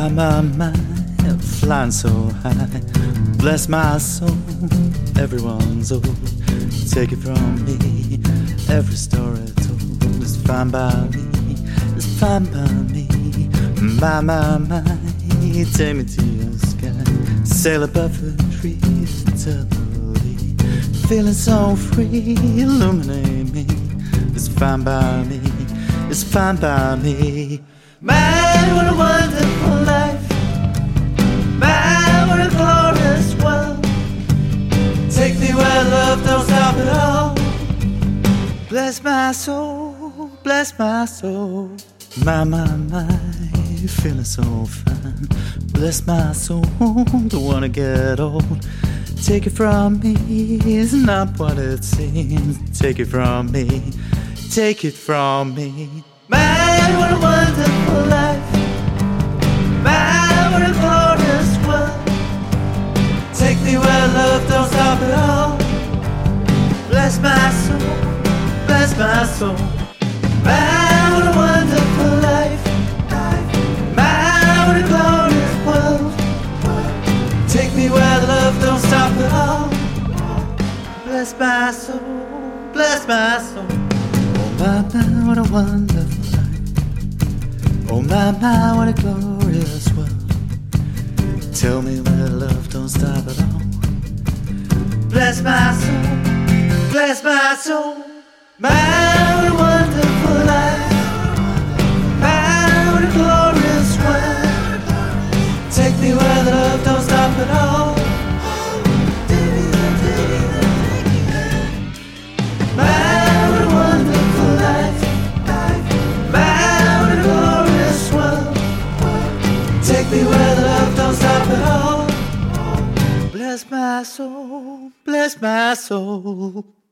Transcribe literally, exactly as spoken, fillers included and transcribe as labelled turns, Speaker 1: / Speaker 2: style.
Speaker 1: My, my, my, flying so high. Bless my soul, everyone's old. Take it from me, every story told is fine by me, it's fine by me. My, my, my, take me to your sky. Sail above the trees eternally. Feeling so free, illuminate me. It's fine by me, it's fine by me. Man, what a wonderful life. Man, what a glorious world. Take me where love don't stop at all. Bless my soul, bless my soul. My, my, my, feeling so fine. Bless my soul, don't wanna get old. Take it from me, it's not what it seems. Take it from me, take it from me. Man, what a wonderful life. Man, what a glorious world. Take me where love don't stop at all. Bless my soul, bless my soul. Man, what a wonderful life. Man, what a glorious world. Take me where love don't stop at all. Bless my soul, bless my soul. Oh my, my, what a wonderful life. Oh my, my, what a glorious world. Tell me where love don't stop at all. Bless my soul, bless my soul. Man, what a wonderful life. Man, what a glorious world. Take me where love don't stop at all. Man, what a wonderful life. Man, what a glorious world. Take me where love don't stop at all. Bless my soul, bless my soul.